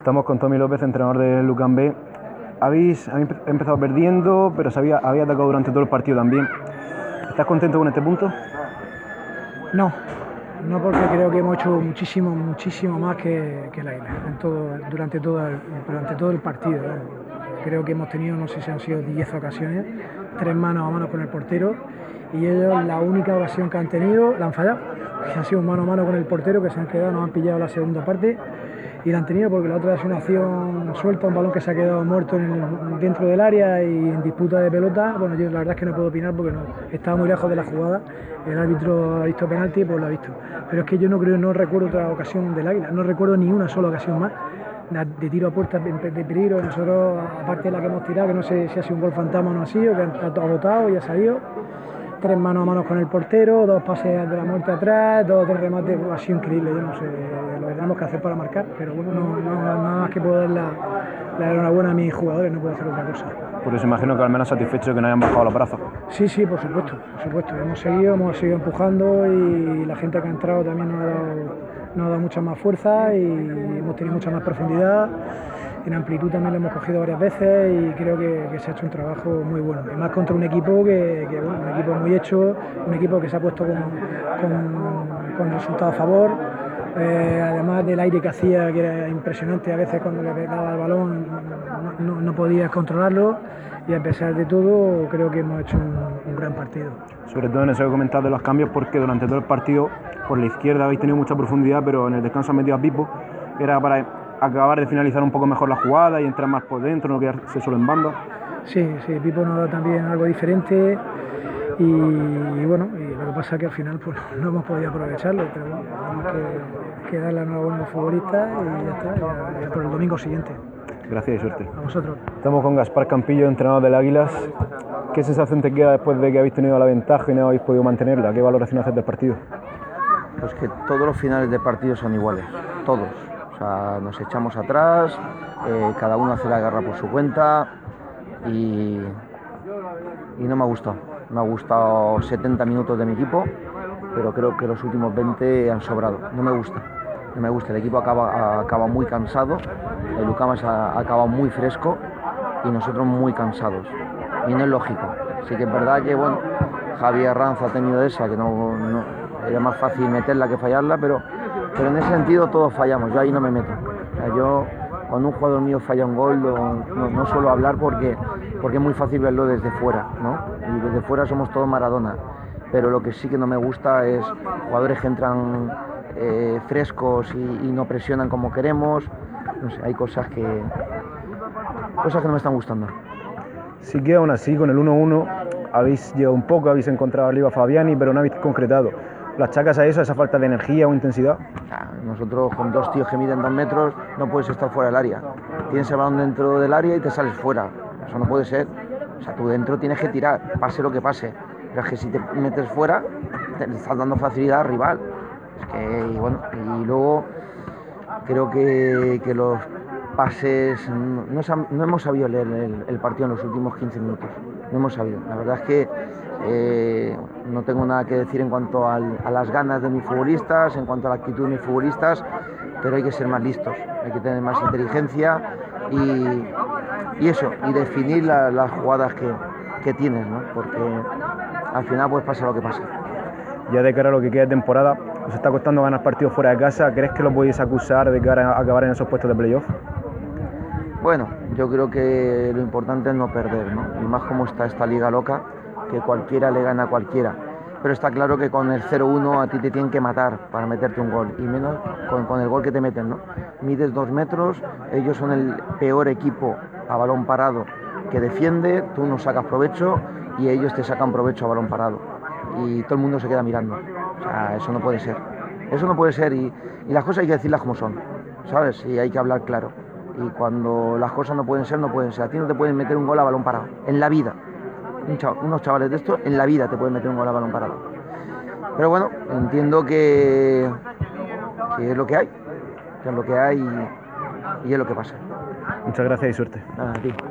Estamos con Tommy López, entrenador de Lucan B. Habéis empezado perdiendo, pero había atacado durante todo el partido también. ¿Estás contento con este punto? No porque creo que hemos hecho muchísimo más que el Águila durante todo el partido. Creo que hemos tenido, no sé si han sido 10 ocasiones, 3 manos a mano con el portero, y ellos la única ocasión que han tenido la han fallado. Han sido mano a mano con el portero, que se han quedado, nos han pillado la segunda parte y la han tenido, porque la otra es una acción suelta, un balón que se ha quedado muerto dentro del área y en disputa de pelota. Bueno, yo la verdad es que no puedo opinar porque estaba muy lejos de la jugada. El árbitro ha visto penalti, pues lo ha visto. Pero es que yo no recuerdo otra ocasión del Águila, no recuerdo ni una sola ocasión más de tiro a puerta de peligro. Nosotros, aparte de la que hemos tirado, que no sé si ha sido un gol fantasma o no ha sido, que ha botado y ha salido. 3 manos a manos con el portero, 2 pases de la muerte atrás, 2 o 3 remates. Ha sido increíble. Yo no sé lo que tenemos que hacer para marcar, pero bueno, nada más que puedo dar la enhorabuena a mis jugadores, no puedo hacer otra cosa. Por eso imagino que al menos satisfecho de que no hayan bajado los brazos. Sí, por supuesto. Hemos seguido empujando, y la gente que ha entrado también nos ha dado mucha más fuerza y hemos tenido mucha más profundidad. En amplitud también lo hemos cogido varias veces y creo que se ha hecho un trabajo muy bueno. Además, contra un equipo un equipo muy hecho, un equipo que se ha puesto con el resultado a favor. Además del aire que hacía, que era impresionante, a veces cuando le pegaba el balón no podías controlarlo, y a pesar de todo creo que hemos hecho un gran partido. Sobre todo en eso que comentas de los cambios, porque durante todo el partido por la izquierda habéis tenido mucha profundidad, pero en el descanso han metido a Pipo. Era para acabar de finalizar un poco mejor la jugada y entrar más por dentro, no quedarse solo en banda. Sí, Pipo nos da también algo diferente, y bueno, y lo que pasa es que al final pues no hemos podido aprovecharlo, pero bueno, tenemos que darle la enhorabuena a los futbolistas y ya está, ya por el domingo siguiente. Gracias y suerte. A vosotros. Estamos con Gaspar Campillo, entrenador del Águilas. ¿Qué sensación te queda después de que habéis tenido la ventaja y no habéis podido mantenerla? ¿Qué valoración haces del partido? Pues que todos los finales de partido son iguales, todos. O sea, nos echamos atrás, cada uno hace la guerra por su cuenta y no me ha gustado. Me ha gustado 70 minutos de mi equipo, pero creo que los últimos 20 han sobrado. No me gusta. El equipo acaba muy cansado, el Lucamas ha acabado muy fresco y nosotros muy cansados. Y no es lógico. Sí que es verdad que bueno, Javier Arranz ha tenido esa, que no era más fácil meterla que fallarla, pero en ese sentido todos fallamos. Yo ahí no me meto. O sea, yo cuando un jugador mío falla un gol no suelo hablar porque es muy fácil verlo desde fuera, ¿no? Y desde fuera somos todos Maradona. Pero lo que sí que no me gusta es jugadores que entran frescos y no presionan como queremos. No sé, hay cosas que no me están gustando. Sí que aún así, con el 1-1 habéis llegado un poco, habéis encontrado arriba a Fabiani, pero no habéis concretado. ¿Lo achacas a eso, a esa falta de energía o intensidad? Nosotros con 2 tíos que miden 2 metros no puedes estar fuera del área. Tienes el balón dentro del área y te sales fuera. Eso no puede ser. O sea, tú dentro tienes que tirar, pase lo que pase. Pero es que si te metes fuera, te estás dando facilidad al rival. Es que, y luego creo que los pases, no hemos sabido leer el partido en los últimos 15 minutos. No hemos sabido. La verdad es que no tengo nada que decir en cuanto a las ganas de mis futbolistas, en cuanto a la actitud de mis futbolistas, pero hay que ser más listos, hay que tener más inteligencia y eso, y definir las jugadas que tienes, ¿no? Porque al final pues pasa lo que pasa. Ya de cara a lo que queda de temporada, os está costando ganar partidos fuera de casa. ¿Crees que lo podéis acusar de cara a acabar en esos puestos de playoff? Bueno, yo creo que lo importante es no perder, ¿no? Y más como está esta liga loca, que cualquiera le gana a cualquiera. Pero está claro que con el 0-1 a ti te tienen que matar para meterte un gol, y menos con el gol que te meten, ¿no? Mides 2 metros, ellos son el peor equipo a balón parado que defiende, tú no sacas provecho y ellos te sacan provecho a balón parado. Y todo el mundo se queda mirando. O sea, eso no puede ser. Eso no puede ser, y las cosas hay que decirlas como son, ¿sabes? Y hay que hablar claro. Y cuando las cosas no pueden ser, no pueden ser. A ti no te pueden meter un gol a balón parado, en la vida. Unos chavales de estos, en la vida te pueden meter un gol a balón parado. Pero bueno, entiendo que es lo que hay. Que es lo que hay y es lo que pasa. Muchas gracias y suerte. Nada, a ti.